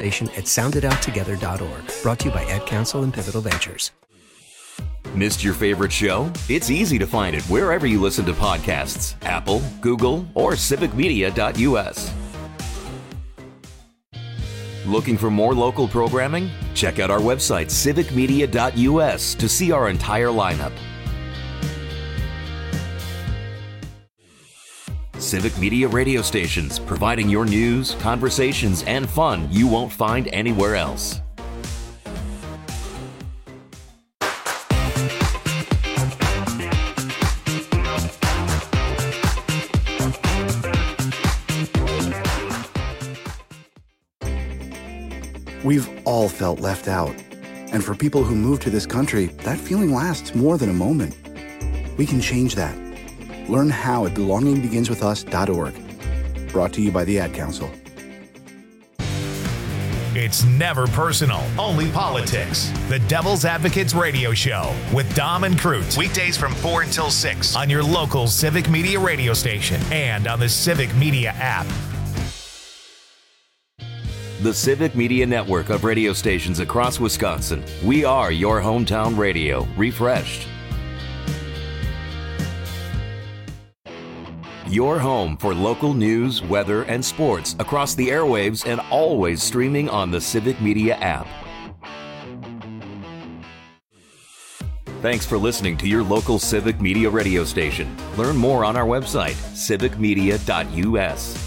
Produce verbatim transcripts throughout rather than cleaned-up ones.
conversation at sound it out together dot org. Brought to you by Ad Council and Pivotal Ventures. Missed your favorite show? It's easy to find it wherever you listen to podcasts. Apple, Google, or civic media dot U S. Looking for more local programming? Check out our website, civic media dot U S, to see our entire lineup. Civic Media radio stations, providing your news, conversations, and fun you won't find anywhere else. We've all felt left out. And for people who move to this country, that feeling lasts more than a moment. We can change that. Learn how at belonging begins with us dot org. Brought to you by the Ad Council. It's never personal, only politics. The Devil's Advocates Radio Show with Dom and Crute. Weekdays from four until six on your local Civic Media radio station and on the Civic Media app. The Civic Media network of radio stations across Wisconsin. We are your hometown radio, refreshed. Your home for local news, weather, and sports across the airwaves and always streaming on the Civic Media app. Thanks for listening to your local Civic Media radio station. Learn more on our website, civic media dot U S.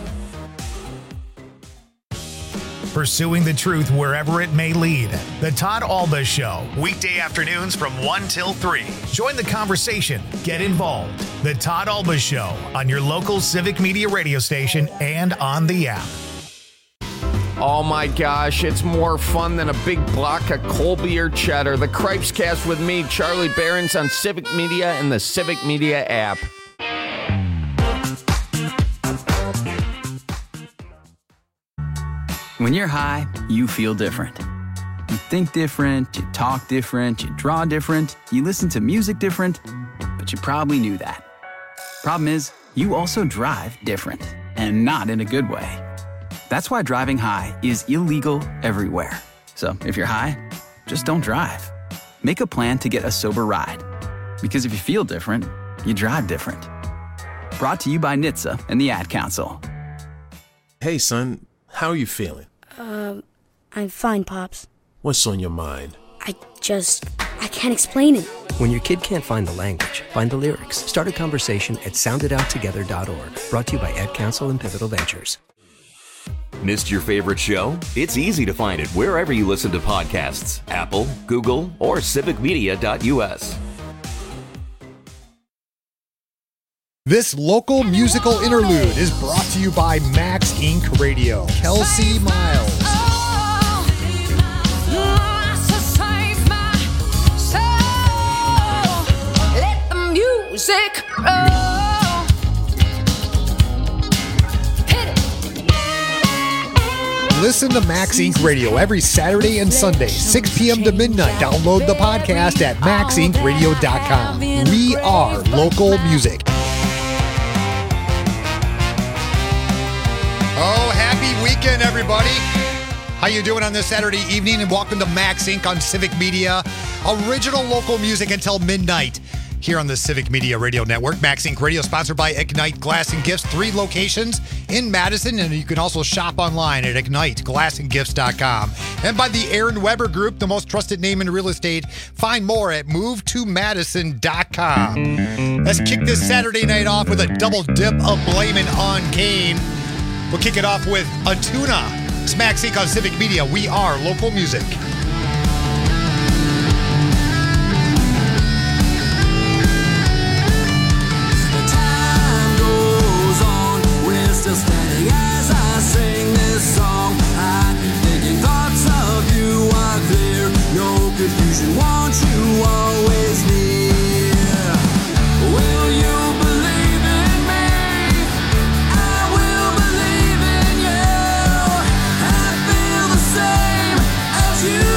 Pursuing the truth wherever it may lead. The Todd Alba Show, weekday afternoons from one till three. Join the conversation. Get involved. The Todd Alba Show on your local Civic Media radio station and on the app. Oh my gosh, it's more fun than a big block of Colby or cheddar. The Cripes Cast with me, Charlie Behrens, on Civic Media and the Civic Media app. When you're high, you feel different. You think different, you talk different, you draw different, you listen to music different, but you probably knew that. Problem is, you also drive different, and not in a good way. That's why driving high is illegal everywhere. So if you're high, just don't drive. Make a plan to get a sober ride. Because if you feel different, you drive different. Brought to you by N H T S A and the Ad Council. Hey, son. How are you feeling? Um, I'm fine, Pops. What's on your mind? I just, I can't explain it. When your kid can't find the language, find the lyrics. Start a conversation at sound it out together dot org. Brought to you by Ad Council and Pivotal Ventures. Missed your favorite show? It's easy to find it wherever you listen to podcasts. Apple, Google, or civic media dot U S. This local musical interlude is brought to you by Max Incorporated. Radio. Kelsey Miles. Let the music roll. Hit it. Listen to Max Incorporated. Radio every Saturday and Sunday, six p.m. to midnight. Download the podcast at max inc radio dot com. We are local music. Oh, happy weekend, everybody. How you doing on this Saturday evening? And welcome to Max Incorporated on Civic Media. Original local music until midnight here on the Civic Media Radio Network. Max Incorporated Radio, sponsored by Ignite Glass and Gifts. Three locations in Madison, and you can also shop online at ignite glass and gifts dot com. And by the Aaron Weber Group, the most trusted name in real estate. Find more at move to madison dot com. Let's kick this Saturday night off with a double dip of Blaming on Kane. We'll kick it off with Atuna. It's Max Incorporated on Civic Media. We are local music. The time goes on. We're still standing as I sing this song. I'm thinking thoughts of you are clear. No confusion. Want you always near. Will you believe in me? I will believe in you. I feel the same as you.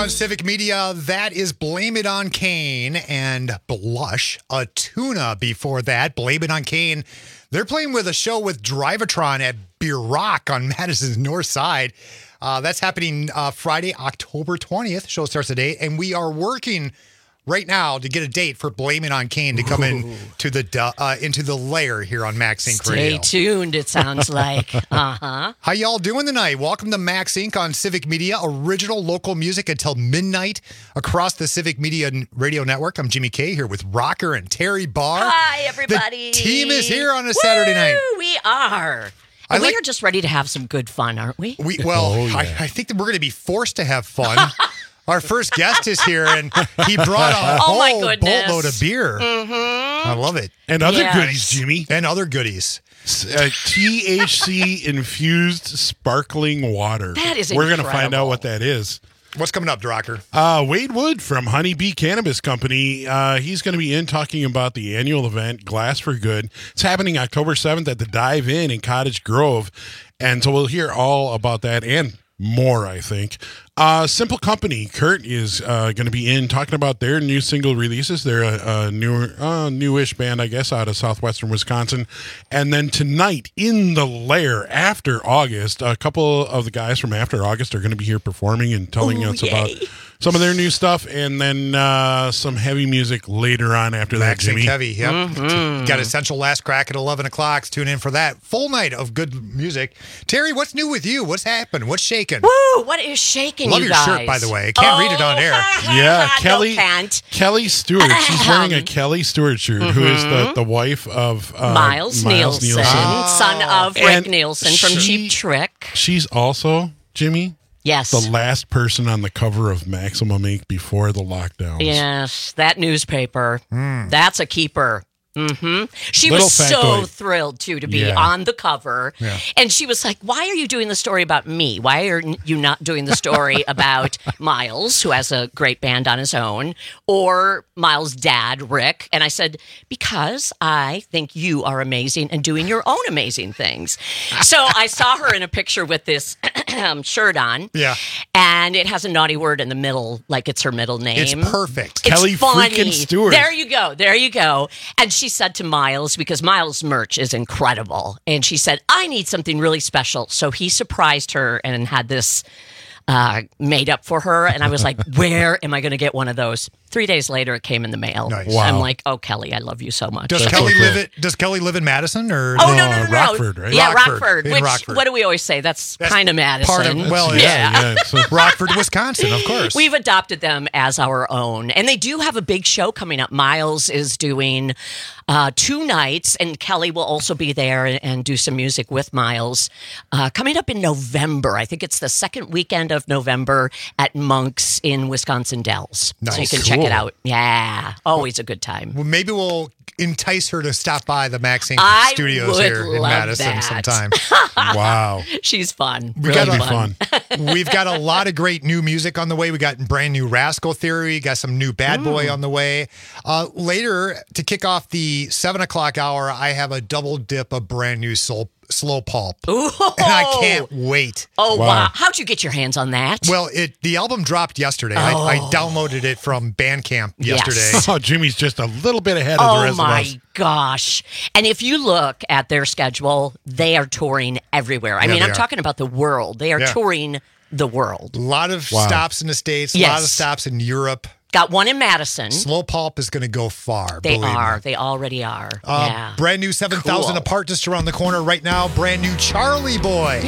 on Civic Media. That is Blame It on Kane and Blush. A tuna before that. Blame It on Kane. They're playing with a show with Drivatron at Beer Rock on Madison's North Side. Uh, that's happening uh, Friday, October twentieth. Show starts at eight. And we are working right now to get a date for Blame It on Kane to come in to the uh, into the lair here on Max Incorporated. Radio. Stay tuned, it sounds like. Uh-huh. How y'all doing tonight? Welcome to Max Incorporated on Civic Media, original local music until midnight across the Civic Media Radio Network. I'm Jimmy K here with Rocker and Terry Barr. Hi, everybody. The team is here on a Saturday night. Woo, we are. I we like- are just ready to have some good fun, aren't we? We Well, Oh, yeah. I, I think that we're going to be forced to have fun. Our first guest is here, and he brought a Oh, my whole goodness. boatload of beer. Mm-hmm. I love it. And other Yes. goodies, Jimmy. And other goodies. Uh, T H C infused sparkling water. That is We're gonna find incredible. out what that is. What's coming up, Drocker? Uh, Wade Wood from Honeybee Cannabis Company. Uh, he's going to be in talking about the annual event, Glass for Good. It's happening October seventh at the Dive Inn in Cottage Grove. And so we'll hear all about that and more, I think. Uh, Simple Company, Kurt is uh, going to be in talking about their new single releases. They're a, a newer, uh, newish band, I guess, out of southwestern Wisconsin. And then tonight in the Lair, after August, a couple of the guys from After August are going to be here performing and telling Ooh, us yay. about some of their new stuff, and then uh, some heavy music later on after that, Max Jimmy. and Heavy, yep. Mm-hmm. Got Essential Last Crack at eleven o'clock. Tune in for that. Full night of good music. Terry, what's new with you? What's happened? What's shaking? Woo, what is shaking, Love you your guys? shirt, by the way. Can't read it on air. Yeah, No, Kelly can't. Kelly Stewart. She's wearing a Kelly Stewart shirt, who is the, the wife of uh, Miles, Nielsen, Oh. son of Rick And Nielsen from she- Cheap Trick. She's also, Jimmy, Yes. the last person on the cover of Maximum Incorporated before the lockdowns. Yes, that newspaper. That's a keeper. hmm She Little was so factoid. thrilled, too, to be Yeah. on the cover. Yeah. And she was like, why are you doing the story about me? Why are n- you not doing the story about Miles, who has a great band on his own, or Miles' dad, Rick? And I said, because I think you are amazing and doing your own amazing things. So I saw her in a picture with this shirt on. Yeah. And it has a naughty word in the middle, like it's her middle name. It's perfect. It's Kelly funny. freaking Stewart. There you go. There you go. And she said to Miles, because Miles' merch is incredible, and she said, I need something really special. So he surprised her and had this uh, made up for her. And I was like, where am I going to get one of those? Three days later, it came in the mail. Nice. Wow. I'm like, oh, Kelly, I love you so much. Does That's Kelly so cool. live it? Does Kelly live in Madison or? Oh, no, no, no, no. Rockford, right? Yeah, Rockford, Rockford. in which, Rockford. what do we always say? That's, That's kind of Madison. part of- well, yeah, yeah. So, Rockford, Wisconsin, of course. We've adopted them as our own. And they do have a big show coming up. Miles is doing uh, two nights, and Kelly will also be there and, and do some music with Miles. Uh, coming up in November. I think it's the second weekend of November at Monk's in Wisconsin Dells. So you Nice. can check Cool. it out. Yeah, always a good time. Well, maybe we'll entice her to stop by the Max Incorporated I studios would here in love Madison that. sometime. wow. She's fun. We Really gotta That'd be fun. fun. We've got a lot of great new music on the way. We got brand new Rascal Theory, got some new Bad Boy Mm. on the way. Uh, later, to kick off the seven o'clock hour, I have a double dip of brand new soul, Slow Pulp. Ooh. And I can't wait. Oh, wow. Wow. How'd you get your hands on that? Well, it the album dropped yesterday. I, I downloaded it from Bandcamp Yes. yesterday. Oh, Jimmy's just a little bit ahead of the Oh rest my of us. gosh. And if you look at their schedule, they are touring everywhere. I Yeah, mean, they I'm are. talking about the world. They are Yeah. touring the world. A lot of Wow. stops in the States, a lot of Yes. stops in Europe. Got one in Madison. Slow Pulp is going to go far. They believe are. Me. They already are. Uh, yeah. Brand new seven thousand Cool. apart just around the corner right now. Brand new Charlie Boy.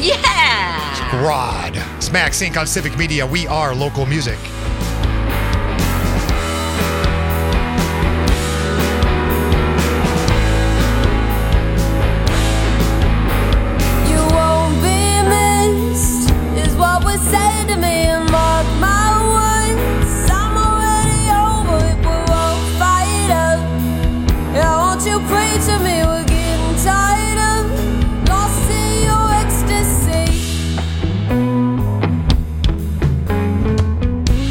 Yeah. Rod. It's Max Inc on Civic Media. We are local music. You won't be missed, is what was said to me. And mark my words, I'm already over it. We're all fired up. Yeah, won't you pray to me? We're getting tired of lost in your ecstasy.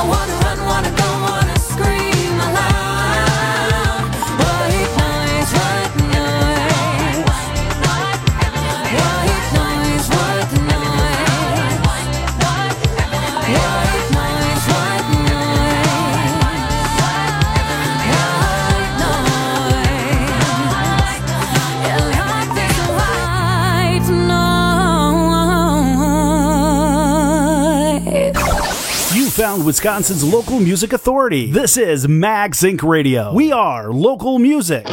I wanna run, wanna go, wanna scream aloud. White noise, white noise. White noise, white noise. White noise, white noise. White noise. Yeah, like this white noise. You found Wisconsin's local music authority. This is Mag Sync Radio. We are local music.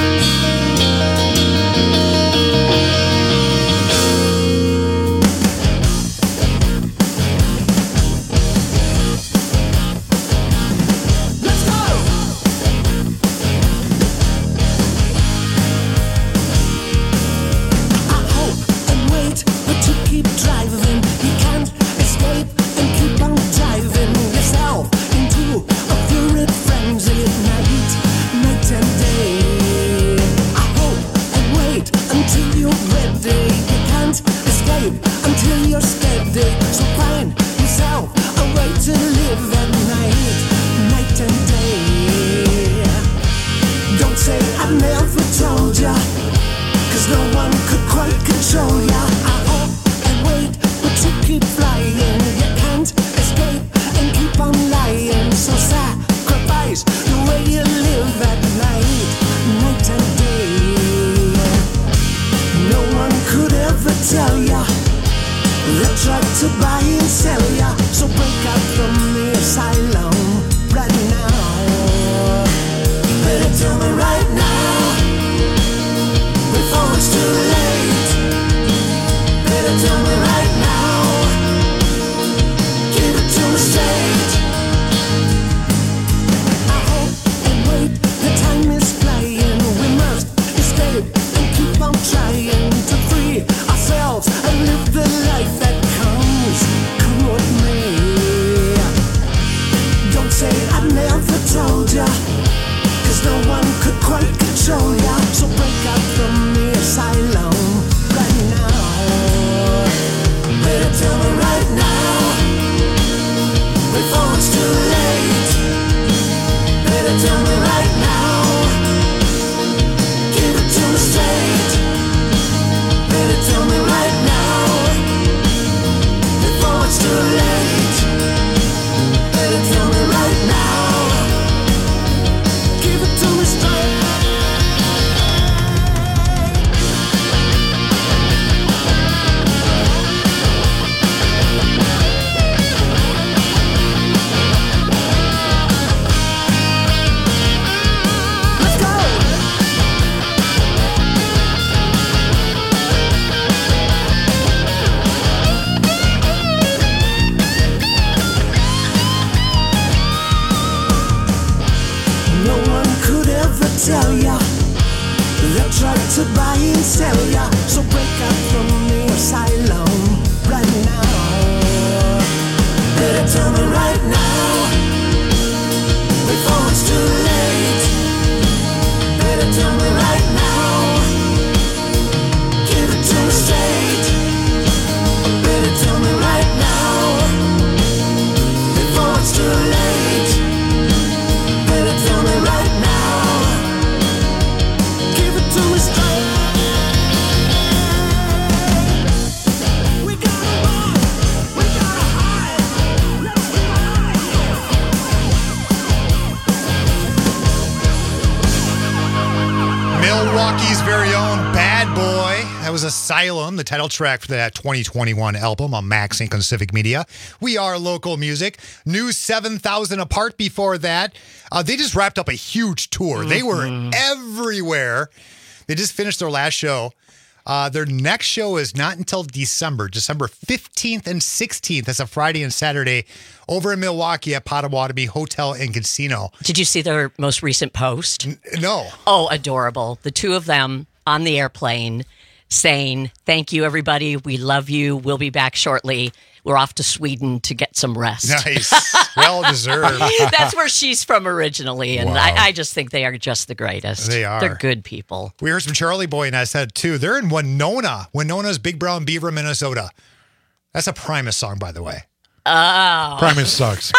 Asylum, the title track for that twenty twenty-one album on Mag Sync on Civic Media. We are local music. New seven thousand Apart before that. Uh, they just wrapped up a huge tour. Mm-hmm. They were everywhere. They just finished their last show. Uh, their next show is not until December, December fifteenth and sixteenth. That's a Friday and Saturday over in Milwaukee at Potawatomi Hotel and Casino. Did you see their most recent post? N- no. Oh, adorable. The two of them on the airplane saying, thank you, everybody. We love you. We'll be back shortly. We're off to Sweden to get some rest. Nice. Well deserved. That's where she's from originally. And wow. I, I just think they are just the greatest. They are. They're good people. We heard from Charlie Boy and I said, too. They're in Winona. Winona's Big Brown Beaver, Minnesota. That's a Primus song, by the way. Oh. Primus sucks.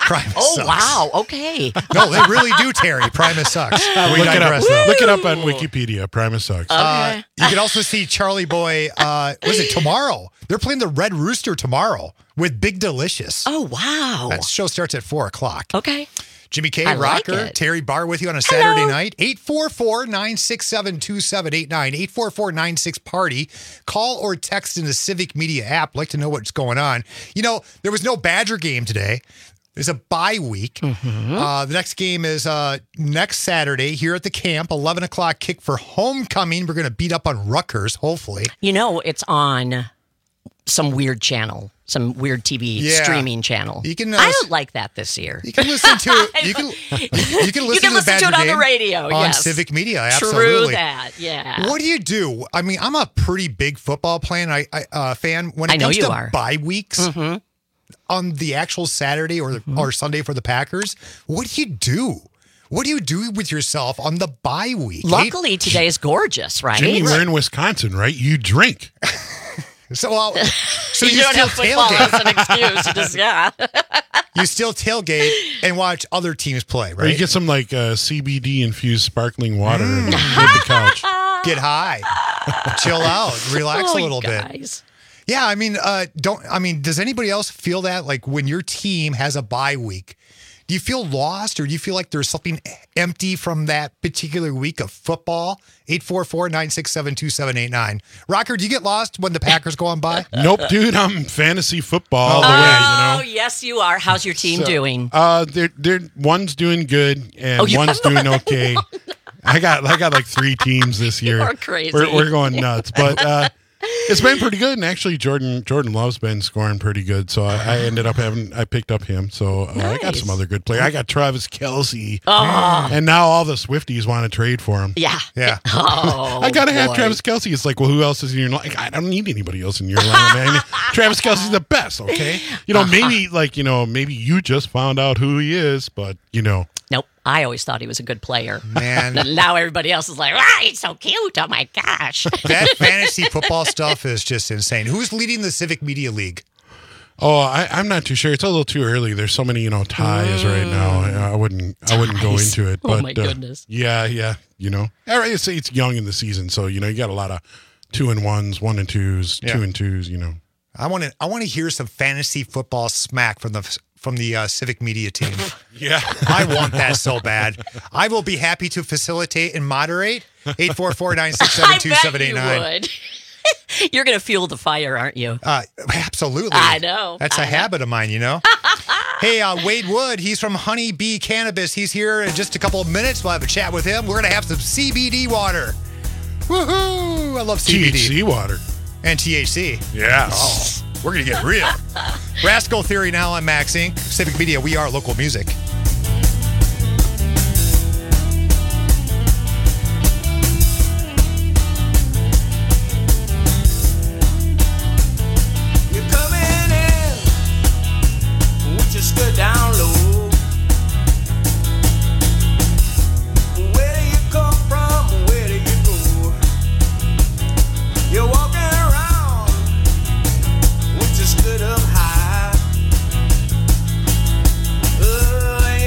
Primus Oh, sucks. wow. Okay. No, they really do, Terry. Primus sucks. We look, it up. digress, though. look it up on Wikipedia. Primus sucks. Uh, you can also see Charlie Boy, uh, was it tomorrow? They're playing the Red Rooster tomorrow with Big Delicious. Oh, wow. That show starts at four o'clock. Okay. Jimmy K, I like Rocker, it. Terry Barr with you on a Hello. Saturday night. eight four four, nine six seven, two seven eight nine. eight four four, nine six, party. Call or text in the Civic Media app. Like to know what's going on. You know, there was no Badger game today. There's a bye week. Mm-hmm. Uh, the next game is uh, next Saturday here at the camp, eleven o'clock kick for homecoming. We're going to beat up on Rutgers, hopefully. You know, it's on some weird channel, some weird T V Yeah. streaming channel. You can, uh, I don't like that this year. You can listen to it. You can, you can listen, You can to, listen the to Badger it on the game radio, on yes. Civic Media. True Absolutely. that, yeah. What do you do? I mean, I'm a pretty big football fan. I, I uh, fan when it I know comes you to are. bye weeks Mhm. on the actual Saturday or Mm-hmm. or Sunday for the Packers. What do you do? What do you do with yourself on the bye week? Luckily, today is gorgeous, right? Jimmy, we're in Wisconsin, right? You drink. So, uh, so you, you, don't still have football tailgate. as an excuse. You just, yeah. You still tailgate and watch other teams play, Or you right? get some like uh, C B D infused sparkling water and hit the couch. Get high, chill out, relax Oh, a little bit. guys. Yeah, I mean, uh, don't. I mean, does anybody else feel that? Like when your team has a bye week, do you feel lost, or do you feel like there's something empty from that particular week of football? eight four four, nine six seven, two seven eight nine. Rocker, do you get lost when the Packers go on by? Nope, dude. I'm fantasy football all the Oh, way. You know. yes, you are. How's your team So, doing? Uh, they're they're one's doing good and Oh, you one's have doing one. okay. I got I got like three teams this year. You're crazy. We're, we're going nuts, but uh, it's been pretty good. And actually, Jordan Jordan Love's been scoring pretty good. So I, I ended up having I picked up him. So uh, I got some other good players. I got Travis Kelce, Oh. and now all the Swifties want to trade for him. Yeah. Yeah. Oh, I gotta have boy. Travis Kelce. It's like, well, who else is in your line? Like, I don't need anybody else in your line, man. Travis Kelce's the best, okay? You know, maybe like you know, maybe you just found out who he is, but you know, Nope. I always thought he was a good player. Man. And now everybody else is like, ah, he's so cute. Oh, my gosh. That fantasy football stuff is just insane. Who's leading the Civic Media League? oh, I, I'm not too sure. It's a little too early. There's so many, you know, ties right now. I wouldn't, I wouldn't go Ties. into it. Oh, But, my uh, goodness. yeah, yeah. You know, all right, it's it's young in the season, so you know, you got a lot of two and ones, one and twos, Yeah. two and twos. You know. I want to. I want to hear some fantasy football smack from the from the uh, Civic Media team. Yeah, I want that so bad. I will be happy to facilitate and moderate. eight four four, nine six seven, two seven eight nine. I bet you would. You're going to fuel the fire, aren't you? Uh, absolutely. I know. That's I a know. habit of mine, you know. Hey, uh, Wade Wood, he's from Honey Bee Cannabis. He's here in just a couple of minutes. We'll have a chat with him. We're going to have some C B D water. Woohoo! I love C B D. T H C water. And T H C. Yeah. Oh, we're going to get real. Rascal Theory now on Max Incorporated. Civic Media, we are local music. You're coming in with your skirt down low. Where do you come from? Where do you go? You're walking around with your skirt up high. Oh,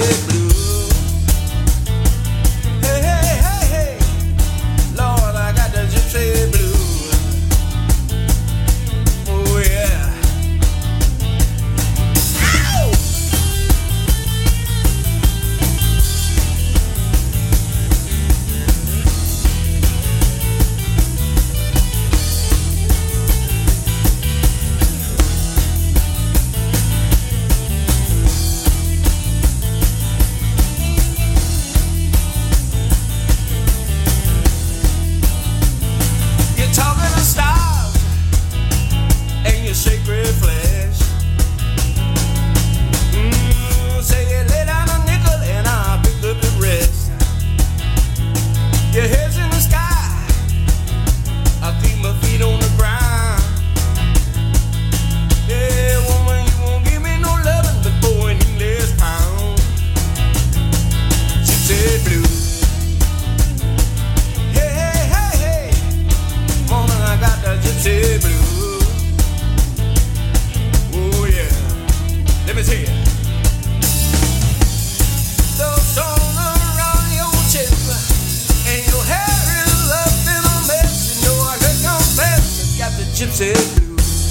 gypsy blues. Hey, hey, hey, hey, Lord, I got the gypsy blues. Oh yeah. Ow! You're talking to stars and your sacred flesh. Mm, say you lay down a nickel and I'll pick up the rest. Your head's in the sky, I keep my feet on the ground. Yeah, woman, you won't give me no loving but for an English pound. She said blue. Hey, hey, hey, hey, woman, I got the gypsy blues. Oh yeah, let me tell you. Those songs around your chest and your hair is up in a mess. You know I can confess, I got the gypsy blues.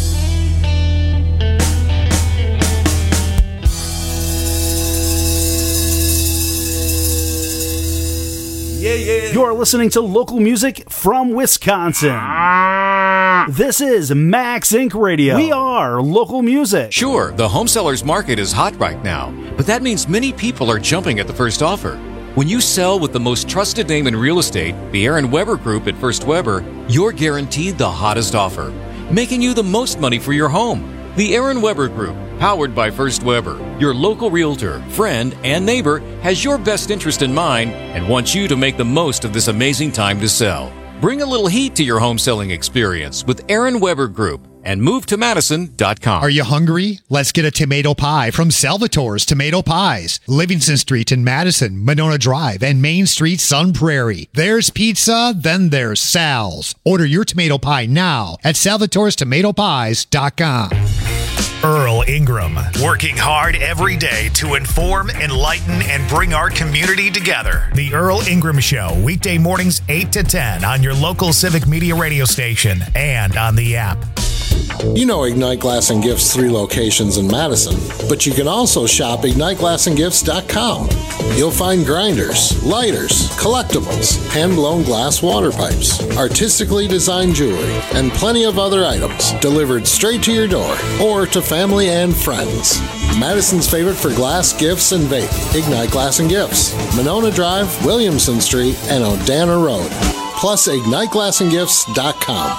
Yeah, yeah. You're listening to local music from Wisconsin. This is Max Inc Radio. We are local music. Sure, the home sellers market is hot right now, but that means many people are jumping at the first offer. When you sell with the most trusted name in real estate, the Aaron Weber Group at First Weber, you're guaranteed the hottest offer, making you the most money for your home. The Aaron Weber Group, powered by First Weber, your local realtor, friend, and neighbor, has your best interest in mind and wants you to make the most of this amazing time to sell. Bring a little heat to your home selling experience with Aaron Weber Group and move to Madison dot com. Are you hungry? Let's get a tomato pie from Salvatore's Tomato Pies. Livingston Street in Madison, Monona Drive, and Main Street, Sun Prairie. There's pizza, then there's Sal's. Order your tomato pie now at salvatores tomato pies dot com. Earl Ingram, working hard every day to inform, enlighten, and bring our community together. The Earl Ingram Show, weekday mornings eight to ten on your local Civic Media radio station and on the app. You know Ignite Glass and Gifts' three locations in Madison, but you can also shop ignite glass and gifts dot com. You'll find grinders, lighters, collectibles, hand-blown glass water pipes, artistically designed jewelry, and plenty of other items delivered straight to your door or to family and friends. Madison's favorite for glass, gifts, and vape, Ignite Glass and Gifts, Monona Drive, Williamson Street, and Odana Road. Plus ignite glass and gifts dot com.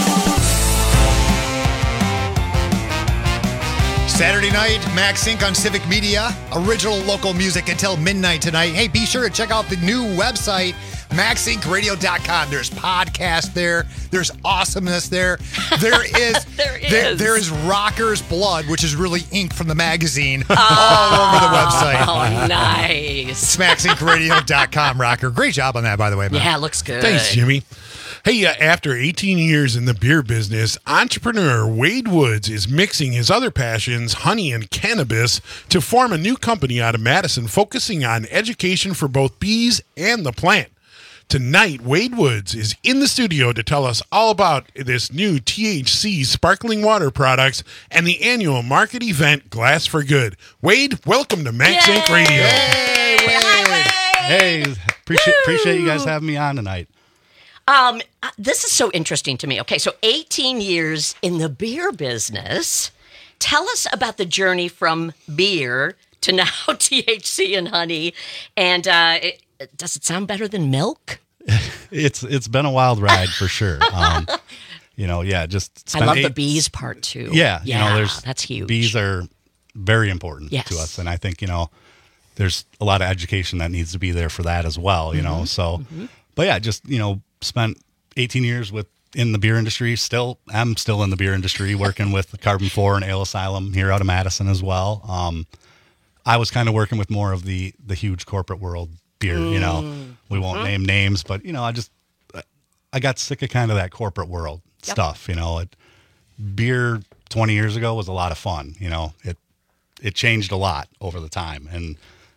Saturday night, Max Inc on Civic Media. Original local music until midnight tonight. Hey, be sure to check out the new website, max inc radio dot com. There's podcasts there. There's awesomeness there. There is there is there, there is Rocker's Blood, which is really ink from the magazine, all over the website. Oh, nice. It's max inc radio dot com, Rocker. Great job on that, by the way, man. Yeah, it looks good. Thanks, Jimmy. Hey, uh, after eighteen years in the beer business, entrepreneur Wade Woods is mixing his other passions, honey and cannabis, to form a new company out of Madison focusing on education for both bees and the plant. Tonight, Wade Woods is in the studio to tell us all about this new T H C sparkling water products and the annual market event Glass for Good. Wade, welcome to Max Inc Radio. Hey, Wade. Hey, appreciate appreciate you guys having me on tonight. Um, uh, this is so interesting to me. Okay, so eighteen years in the beer business. Tell us about the journey from beer to now T H C and honey. And uh, it, does it sound better than milk? It's it's been a wild ride for sure. Um, you know, yeah, just I love eight, the bees part too. Yeah, yeah, you know, there's that's huge. Bees are very important Yes. to us, and I think you know, there's a lot of education that needs to be there for that as well. You know, Mhm, so, mhm. but yeah, just you know, spent eighteen years with in the beer industry. Still, I'm still in the beer industry, working with Carbon Four and Ale Asylum here out of Madison as well. Um, I was kind of working with more of the the huge corporate world beer. You know, Mm. we won't Mhm. name names, but you know, I just I got sick of kind of that corporate world Yep. stuff. You know, it beer twenty years ago was a lot of fun. You know, it it changed a lot over the time, and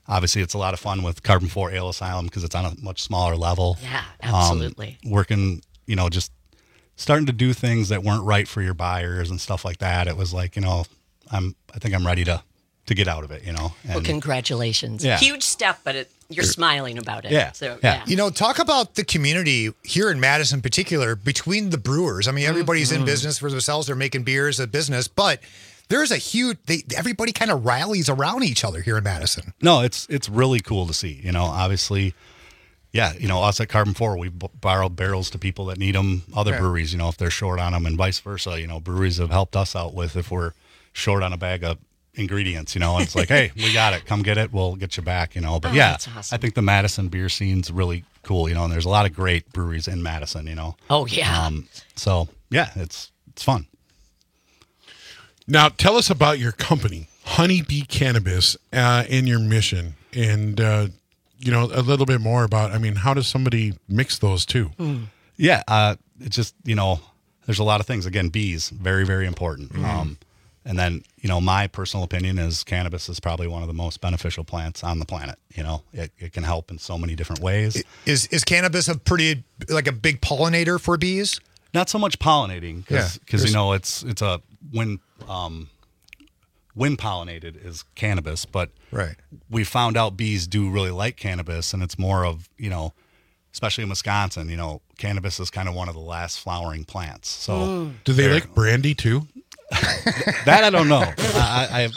obviously, it's a lot of fun with Carbon four Ale Asylum because it's on a much smaller level. Yeah, absolutely. Um, working, you know, just starting to do things that weren't right for your buyers and stuff like that. It was like, you know, I'm, I think I'm ready to, to get out of it, you know. And, well, congratulations. Yeah. Huge step, but it, you're smiling about it. Yeah. So, Yeah. yeah. You know, talk about the community here in Madison in particular between the brewers. I mean, everybody's in Mhm. business for themselves. They're making beers, a business, but there's a huge, they, everybody kind of rallies around each other here in Madison. No, it's it's really cool to see. You know, obviously, yeah, you know, us at Carbon four, we b- borrow barrels to people that need them, other Right. breweries, you know, if they're short on them and vice versa. You know, breweries have helped us out with if we're short on a bag of ingredients, you know, and it's like, hey, we got it. Come get it. We'll get you back, you know. But Oh, yeah, that's awesome. I think the Madison beer scene's really cool, you know, and there's a lot of great breweries in Madison, you know. Oh, yeah. Um, so, yeah, it's it's fun. Now, tell us about your company, Honeybee Cannabis, uh, and your mission, and uh, you know a little bit more about. I mean, how does somebody mix those two? Yeah, uh, it's just, you know, there's a lot of things. Again, bees, very, very important. Mm-hmm. Um, and then, you know, my personal opinion is cannabis is probably one of the most beneficial plants on the planet. You know, it, it can help in so many different ways. Is is cannabis a pretty, like a big pollinator for bees? Not so much pollinating, because Yeah, there's- you know it's it's a when um, when pollinated is cannabis, but Right. we found out bees do really like cannabis, and it's more of, you know, especially in Wisconsin, you know, cannabis is kind of one of the last flowering plants. So Mm. Do they they're- like brandy too? that I don't know. I,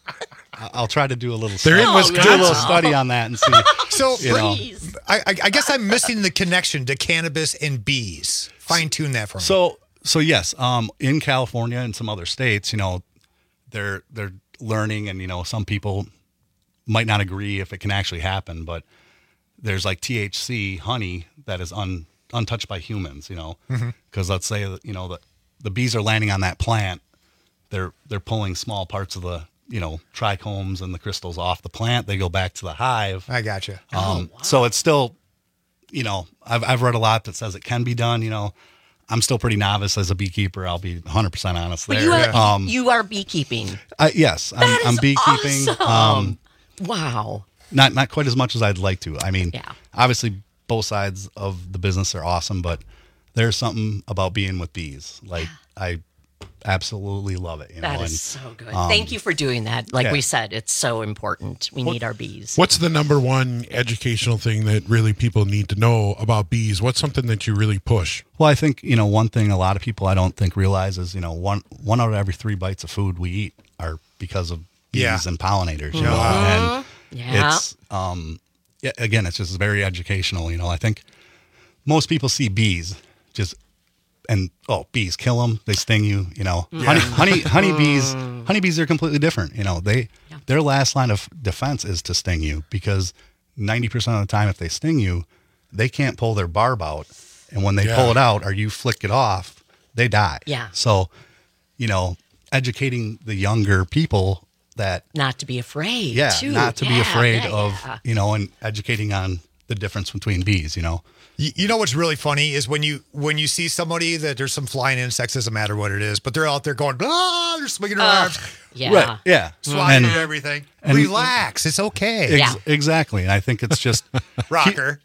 I I'll try to do a little. They're in study, Wisconsin. Do a little study on that and see. So, you know. I, I, I guess I'm missing the connection to cannabis and bees. Fine tune that for me. So so yes, um, in California and some other states, you know, they're they're learning, and you know, some people might not agree if it can actually happen, but there's like T H C honey that is un, untouched by humans, you know, because Mhm. let's say that, you know, the the bees are landing on that plant, they're they're pulling small parts of the, you know, trichomes and the crystals off the plant. They go back to the hive. I gotcha. Um, So it's still, you know, I've I've read a lot that says it can be done. You know, I'm still pretty novice as a beekeeper. I'll be one hundred percent honest But there. you are, um, you are beekeeping. I, yes, I'm, That I'm is beekeeping. awesome. Um, Wow. not not quite as much as I'd like to. I mean, Yeah. obviously both sides of the business are awesome, but there's something about being with bees. Like I absolutely love it. You That know, is and, so good. um, Thank you for doing that. Like yeah. we said, it's so important. We need our bees. What's the number one educational thing that really people need to know about bees? What's something that you really push? Well, I think, you know, one thing a lot of people I don't think realize is, you know, one one out of every three bites of food we eat are because of bees Yeah. and pollinators, you Mhm. know, and Yeah. it's, um, yeah, again, it's just very educational. You know, I think most people see bees just, and, oh, bees kill them. They sting you, you know, Yeah. honey, honey, honeybees, honeybees are completely different. You know, they, their last line of defense is to sting you, because ninety percent of the time, if they sting you, they can't pull their barb out. And when they Yeah. pull it out or you flick it off, they die. Yeah. So, you know, educating the younger people that, Not to be afraid. yeah, too. not to be Yeah, afraid yeah, of, yeah. you know, and educating on the difference between bees, you know. You, you know what's really funny is when you when you see somebody that there's some flying insects, doesn't matter what it is, but they're out there going, blah, they're swinging their Ugh, arms, yeah. Right. Yeah. swatting And- at everything. and- Relax, it's okay. Ex- Yeah. Exactly. And I think it's just, Rocker.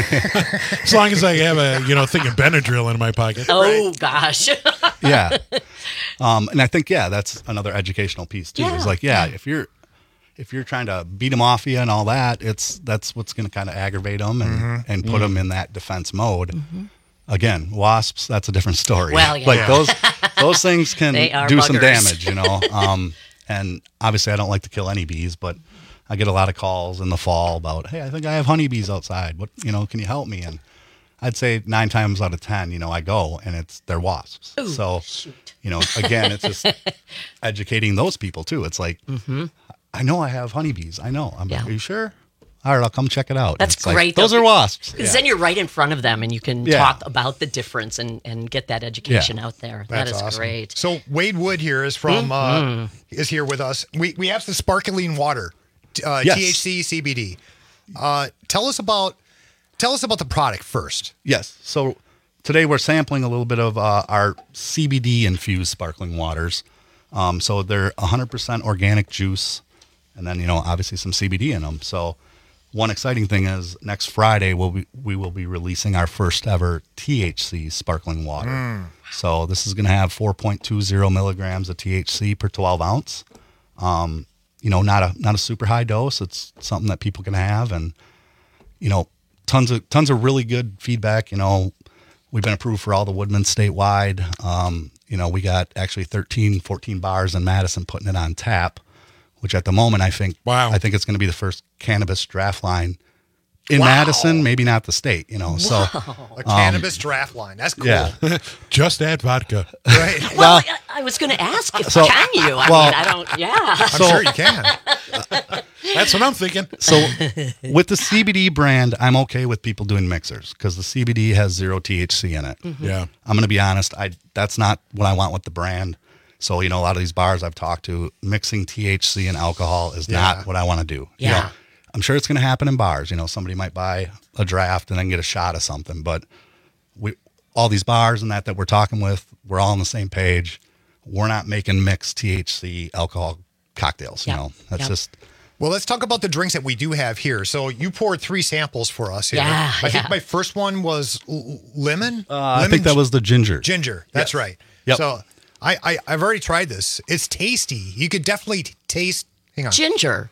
As long as I have a you know thing of Benadryl in my pocket. Oh, gosh. yeah. Um, and I think, yeah, that's another educational piece too. Yeah, It's like, yeah, if you're, if you're trying to beat them off you and all that, it's, that's what's going to kind of aggravate them and, Mm-hmm. and put them in that defense mode. Again, wasps, that's a different story. Well, yeah. Like those, those things can They are do some buggers. damage, you know? Um, and obviously I don't like to kill any bees, but I get a lot of calls in the fall about, hey, I think I have honeybees outside. What, you know, can you help me? And I'd say nine times out of ten, you know, I go and it's they're wasps. Ooh, so, shoot. you know, again, it's just educating those people too. It's like, I know I have honeybees. I know. I'm Yeah. Are you sure? All right, I'll come check it out. That's It's like, great. those though, are wasps. Because Yeah. then you're right in front of them and you can Yeah. talk about the difference and, and get that education out there. That's that is awesome. great. So Wade Wood here is from uh, is here with us. We we have the sparkling water, uh, Yes. T H C C B D. Uh, tell us about tell us about the product first. Yes. So today we're sampling a little bit of uh, our C B D infused sparkling waters. Um, so they're one hundred percent organic juice, and then, you know, obviously some C B D in them. So one exciting thing is next Friday we'll be, we will be releasing our first ever T H C sparkling water. Mm. So this is going to have four point two zero milligrams of T H C per twelve ounce. Um, you know, not a not a super high dose. It's something that people can have, and you know, tons of tons of really good feedback. You know, we've been approved for all the Woodman statewide. Um, you know, we got actually thirteen, fourteen bars in Madison putting it on tap, which at the moment I think wow. I think it's going to be the first cannabis draft line in Wow. Madison, maybe not the state, you know. So A cannabis draft line. That's cool. Yeah. Just add vodka. Right. Well, I, I was going to ask if So- can you? I well, mean, I don't. Yeah. I'm So- sure you can. That's what I'm thinking. So with the C B D brand, I'm okay with people doing mixers because the C B D has zero T H C in it. Mhm. Yeah. I'm going to be honest. I that's not what I want with the brand. So, you know, a lot of these bars I've talked to, mixing T H C and alcohol is Yeah. not what I want to do. You Yeah. know, I'm sure it's going to happen in bars. You know, somebody might buy a draft and then get a shot of something. But we, all these bars and that that we're talking with, we're all on the same page. We're not making mixed T H C alcohol cocktails. You Yep. know, that's Yep. just. Well, let's talk about the drinks that we do have here. So you poured three samples for us here. Yeah, I think yeah. my first one was l- lemon. Uh, I lemon think that was the ginger. Ginger. That's Yep. right. Yep. So I, I, I've already tried this. It's tasty. You could definitely t- taste. Hang on. Ginger.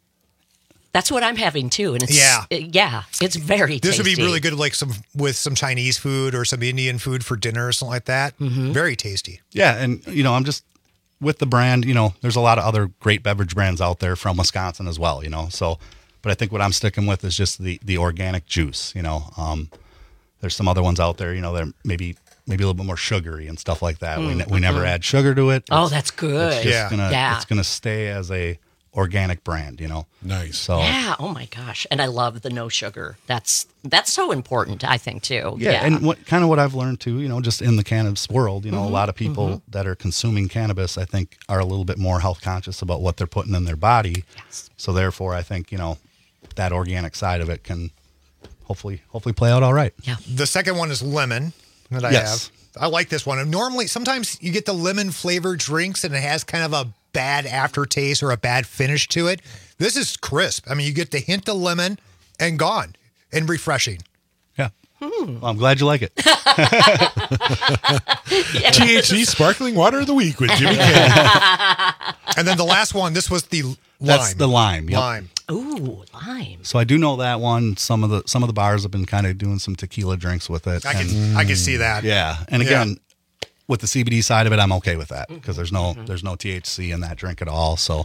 That's what I'm having too, and it's Yeah. it- yeah, it's very. This would be tasty. really good, like some with some Chinese food or some Indian food for dinner or something like that. Mm-hmm. Very tasty. Yeah, and you know, I'm just with the brand, you know, there's a lot of other great beverage brands out there from Wisconsin as well, you know. So, but I think what I'm sticking with is just the the organic juice, you know. Um, there's some other ones out there, you know, they're maybe maybe a little bit more sugary and stuff like that. We Mm, ne- we never mhm. add sugar to it. Oh, It's- that's good. It's just Yeah. gonna Yeah. it's gonna stay as a organic brand, you know. Nice. So Yeah. Oh my gosh, and I love the no sugar. That's that's so important, I think too. Yeah, and what kind of what I've learned too, you know, just in the cannabis world, you know, Mhm, a lot of people mhm. that are consuming cannabis, I think, are a little bit more health conscious about what they're putting in their body. Yes. So therefore, I think you know that organic side of it can hopefully hopefully play out all right. Yeah. The second one is lemon that I Yes. have. I like this one. And normally, sometimes you get the lemon flavored drinks and it has kind of a bad aftertaste or a bad finish to it. This is crisp. I mean, you get the hint of lemon and gone and refreshing. Yeah. Well, I'm glad you like it. T H C sparkling water of the week with Jimmy Cannon. And then the last one, this was the lime. That's the lime. Yep. Lime. Ooh, lime. So I do know that one. Some of the some of the bars have been kind of doing some tequila drinks with it. I can and- I can see that. Yeah, and Yeah. again, with the C B D side of it, I'm okay with that because there's no Mm-hmm. there's no T H C in that drink at all. So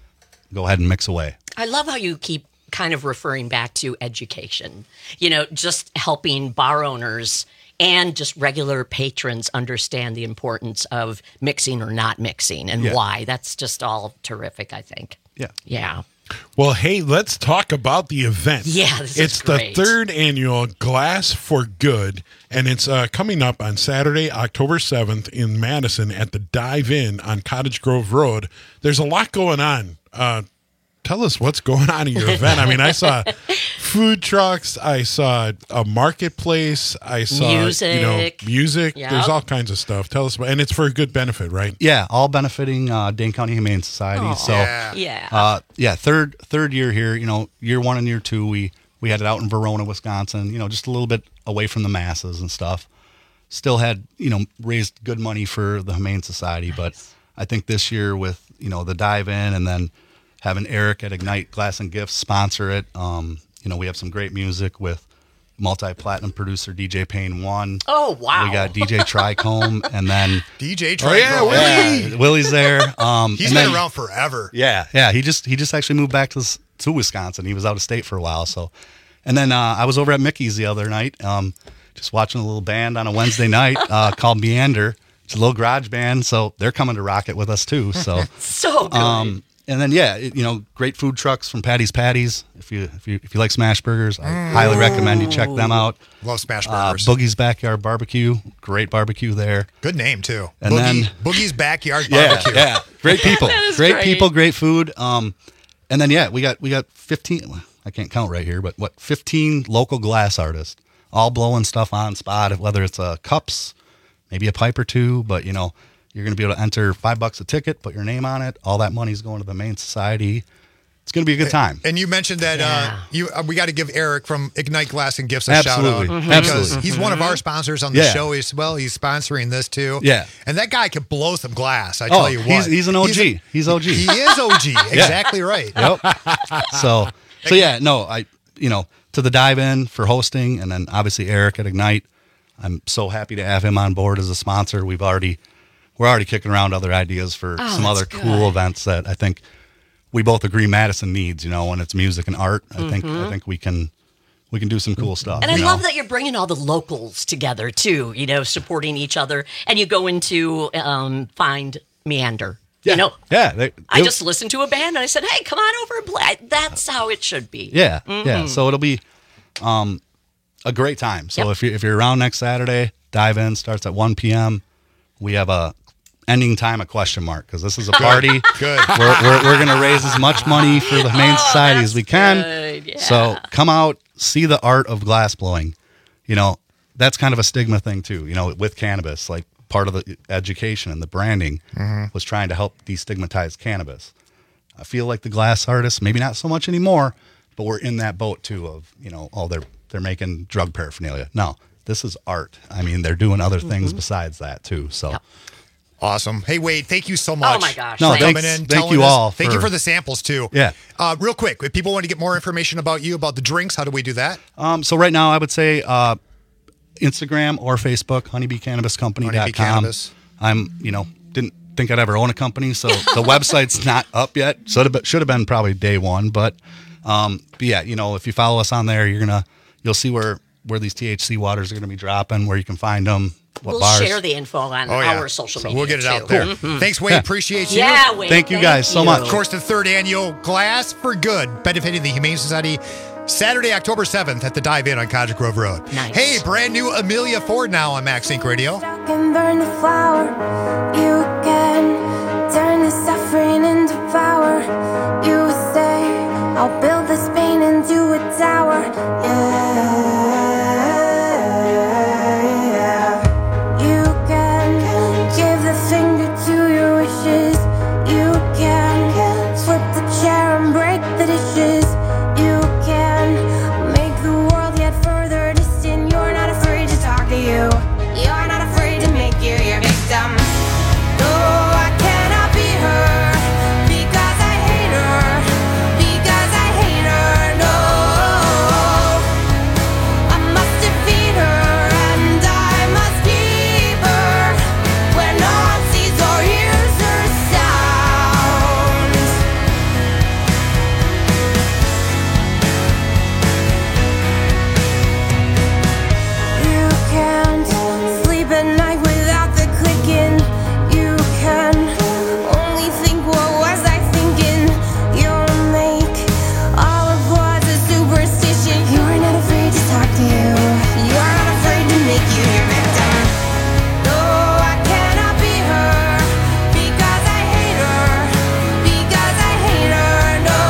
go ahead and mix away. I love how you keep kind of referring back to education. You know, just helping bar owners and just regular patrons understand the importance of mixing or not mixing and Yeah. why. That's just all terrific, I think. Yeah. Yeah. Well, hey, let's talk about the event. Yeah, this is it's great. the third annual Glass for Good, and it's uh, coming up on Saturday, October seventh in Madison at the Dive Inn on Cottage Grove Road. There's a lot going on. Uh, tell us what's going on in your event. I mean, I saw food trucks, I saw a marketplace, I saw you know Music. music. Yep. There's all kinds of stuff. Tell us about, and it's for a good benefit, right? Yeah, all benefiting uh, Dane County Humane Society. Aw. so Yeah. Yeah. uh, yeah, third third year here. You know, year one and year two, we we had it out in Verona, Wisconsin. You know, just a little bit away from the masses and stuff. Still had you know raised good money for the Humane Society, but I think this year with you know the dive in and then having Eric at Ignite Glass and Gifts sponsor it. Um, you know, we have some great music with multi-platinum producer D J Payne One. Oh, wow. We got D J Tricombe, and then D J Oh, yeah, Tricombe. Willie. Yeah, Willie's there. Um, He's and been then- around forever. Yeah, yeah. He just he just actually moved back to s- to Wisconsin. He was out of state for a while. So, and then uh, I was over at Mickey's the other night, um, just watching a little band on a Wednesday night uh, called Meander. It's a little garage band, so they're coming to rock it with us too. So So good. Um, and then yeah, it, you know, great food trucks from Patty's Patties. If you if you if you like smash burgers, I highly recommend you check them out. Love smash Uh, burgers. Boogie's Backyard Barbecue, great barbecue there. Good name too. And Boogie, then Boogie's Backyard yeah, Barbecue. yeah, great people, That is great, great. people, great food. Um, and then yeah, we got we got fifteen. I can't count right here, but what fifteen local glass artists all blowing stuff on spot. Whether it's uh, cups, maybe a pipe or two, but you know you're going to be able to enter five bucks a ticket, put your name on it. All that money's going to the Humane Society, it's going to be a good time. And you mentioned that uh, you uh, we got to give Eric from Ignite Glass and Gifts a Absolutely. shout out Mhm. because Absolutely. he's one of our sponsors on the Yeah. show as well. He's sponsoring this too. Yeah. And that guy could blow some glass. I Oh, tell you what, he's- he's an O G. He's O G. He is O G. Exactly right. Yep. So, so yeah, no, I, you know, to the dive in for hosting, and then obviously Eric at Ignite. I'm so happy to have him on board as a sponsor. We've already, we're already kicking around other ideas for Oh, some other that's cool good. events that I think we both agree Madison needs. You know, when it's music and art, I think Mhm. I think we can we can do some cool stuff. And I you know? love that you're bringing all the locals together too, you know, supporting each other. And you go into um, Find Meander. Yeah. You know, Yeah, they, I they- just listened to a band and I said, hey, come on over and play. That's how it should be. Yeah, Mhm. yeah. So it'll be um, a great time. So Yep. if you if you're around next Saturday, dive in. Starts at one p.m. We have a ending time a question mark because this is a party. Good. We're we're, we're going to raise as much money for the Humane Society as we can. good, yeah. So come out, see the art of glass blowing. You know, that's kind of a stigma thing too. You know, with cannabis, like part of the education and the branding Mhm. was trying to help destigmatize cannabis. I feel like the glass artists, maybe not so much anymore, but we're in that boat too of, you know, oh, they're they're making drug paraphernalia. No, this is art. I mean, they're doing other things Mhm. besides that too. So Awesome. Hey, Wade, thank you so much. Oh, my gosh. No, for coming thanks- in, thank telling you us. all Thank you for- for the samples too. Yeah. Uh, real quick, if people want to get more information about you, about the drinks, how do we do that? Um, so right now I would say uh, Instagram or Facebook, honeybee cannabis company dot com. Honeybee Cannabis. I'm, you know, didn't think I'd ever own a company, so the website's not up yet. So it should have been probably day one, but um, but yeah, you know, if you follow us on there, you're gonna you'll see where where these T H C waters are gonna be dropping, where you can find them. What We'll bars. share the info on Oh, yeah. our social So media. we'll get it too. out there. Mhm. Thanks, Wade. Yeah. Appreciate you. Yeah, Wade. Thank you guys so much. Of course, the third annual Glass for Good, benefiting the Humane Society, Saturday, October seventh at the Dive In on Cottage Grove Road. Nice. Hey, brand new Amelia Ford now on Max Inc Radio. Can burn the flower. You can turn the suffering into power. You say, I'll build this pain into a tower. Yeah, yeah. You can give the finger to your wishes. You can flip the chair and break the dishes. You can make the world yet further distant. You're not afraid to talk to you. You're not afraid to make you your victim. No, I cannot be her because I hate her. Because I hate her. No, I must defeat her and I must keep her where no one sees or hears her sound. You can't sleep at night without the clicking. You can only think, what was I thinking? You'll make all of what's a superstition. You're not afraid to talk to you. You're not afraid to make you your victim. No, I cannot be her because I hate her. Because I hate her. No,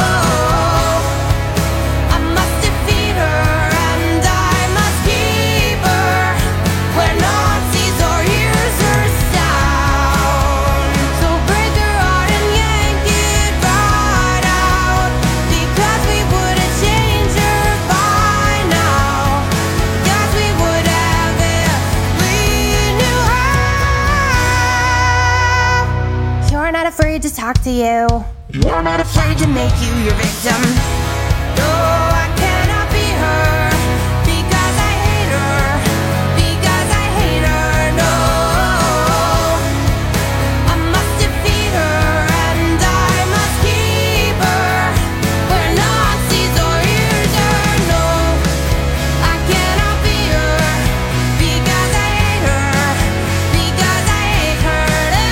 I must defeat her and I must keep her where no one sees or hears her sound. So break her heart and yank it right out, because we would have changed her by now. Because we would have if we knew how. You're not afraid to talk to you. You're not afraid to make you your victim. No, I cannot be her because I hate her. Because I hate her. No, I must defeat her and I must keep her where no one sees or hears her. No, I cannot be her because I hate her. Because I hate her.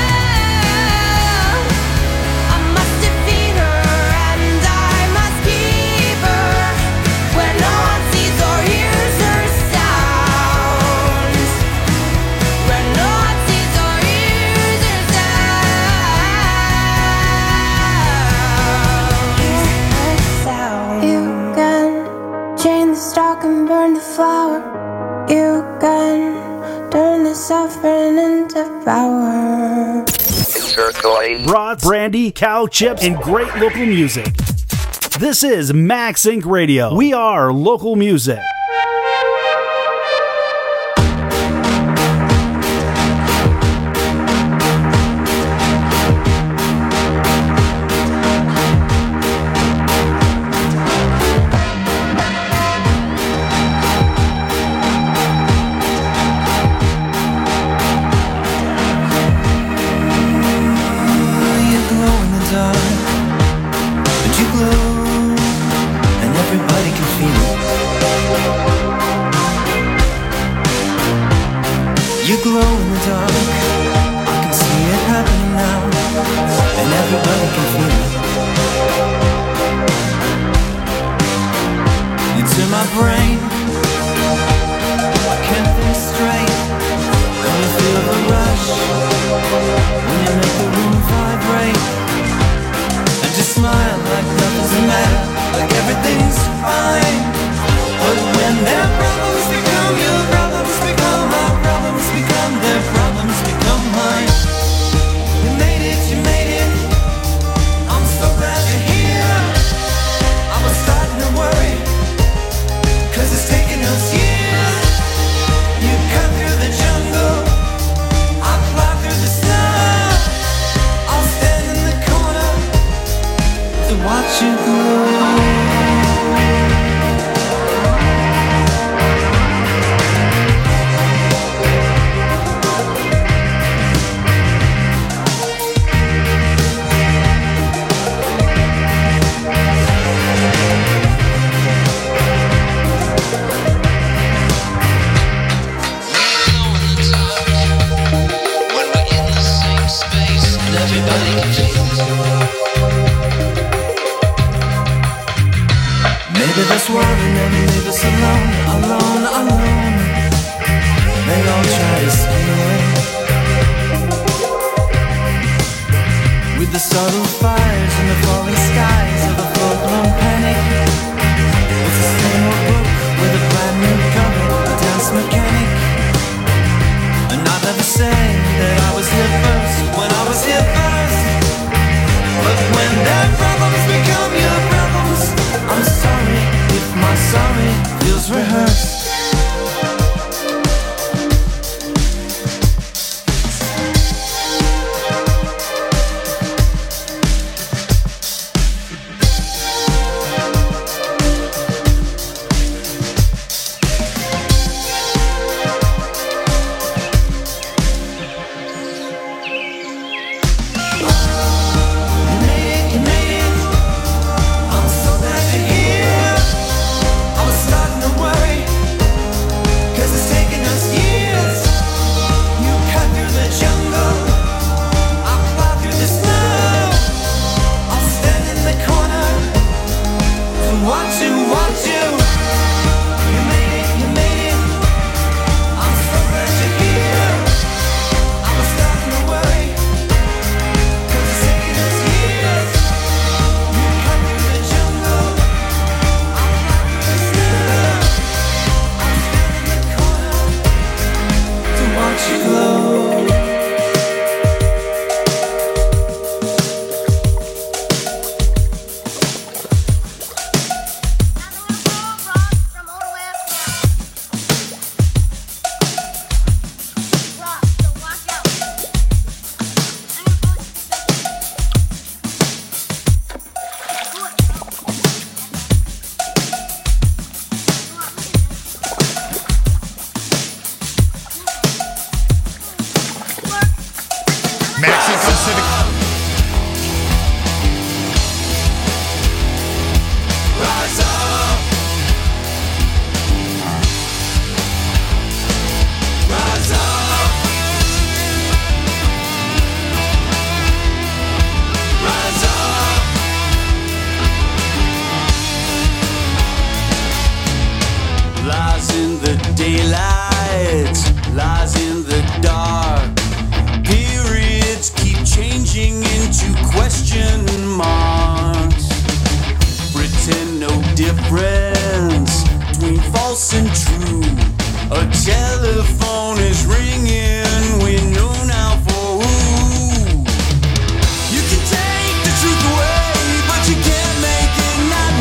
No, I must defeat her and I must keep her where no one sees or hears her sounds. Where no one sees or hears her sounds. You can chain the stalk and burn the flower. You can turn the suffering into power. Broad, brandy, cow chips, and great local music. This is Max Inc Radio. We are local music. You can take the truth away, but you can't make it not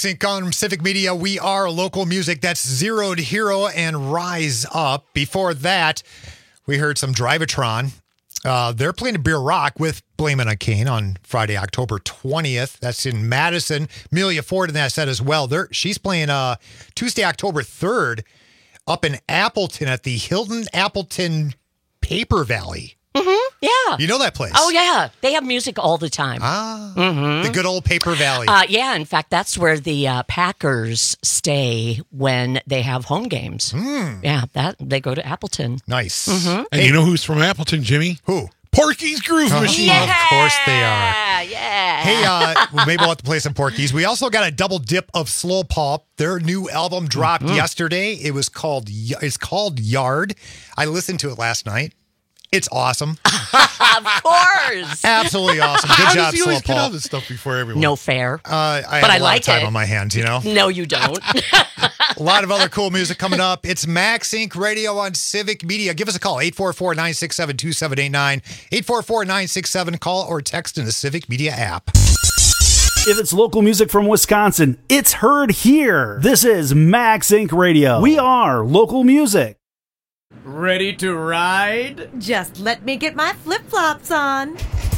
MaxInc on Civic Media. We are local music. That's Zero to Hero and Rise Up. Before that, we heard some Drivatron. Uh, they're playing a Beer Rock with Blame It on Kane on Friday, October twentieth. That's in Madison. Amelia Ford in that set as well. They're, she's playing uh, Tuesday, October third up in Appleton at the Hilton Appleton Paper Valley. Mm-hmm. Yeah. You know that place? Oh, yeah. They have music all the time. Ah. Mm-hmm. The good old Paper Valley. Uh, yeah. In fact, that's where the uh, Packers stay when they have home games. Mm. Yeah. That they go to Appleton. Nice. Mm-hmm. And you know who's from Appleton, Jimmy? Who? Porky's Groove Oh, Machine. yeah. Of course they are. Yeah. Hey, uh, well, maybe we'll have to play some Porky's. We also got a double dip of Slow Pulp. Their new album dropped Mm-hmm. yesterday. It was called It's called Yard. I listened to it last night. It's awesome. Of course. Absolutely awesome. Good How job, does he Slow always get all Pulp. this stuff before everyone? No fair. Uh, I But have I a lot like of time it. on my hands, you know? No, you don't. A lot of other cool music coming up. It's MaxInc Radio on Civic Media. Give us a call, eight four four, nine six seven, two seven eight nine, eight four four, nine six seven. Call or text in the Civic Media app. If it's local music from Wisconsin, it's heard here. This is MaxInc Radio. We are local music. Ready to ride? Just let me get my flip-flops on.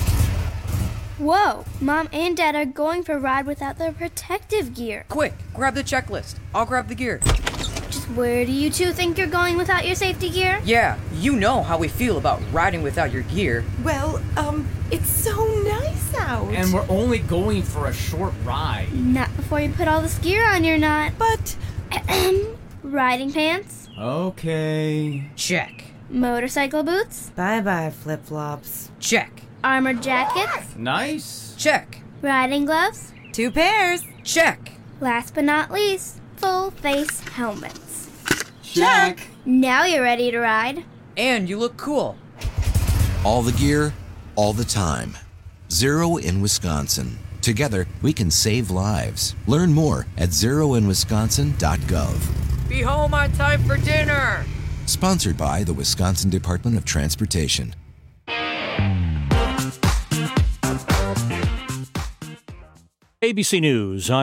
Whoa, Mom and Dad are going for a ride without their protective gear. Quick, grab the checklist. I'll grab the gear. Just where do you two think you're going without your safety gear? Yeah, you know how we feel about riding without your gear. Well, um, it's so nice out. And we're only going for a short ride. Not before you put all this gear on, you're not. But, riding pants, Okay. Check. motorcycle boots, bye-bye flip-flops. Check. armored jackets, Nice. Check. riding gloves, Two pairs. Check. last but not least, full face helmets. Check. Now you're ready to ride. And you look cool. All the gear, all the time. Zero in Wisconsin. Together, we can save lives. Learn more at zero in wisconsin dot gov. Be home on time for dinner. Sponsored by the Wisconsin Department of Transportation. A B C News, I'm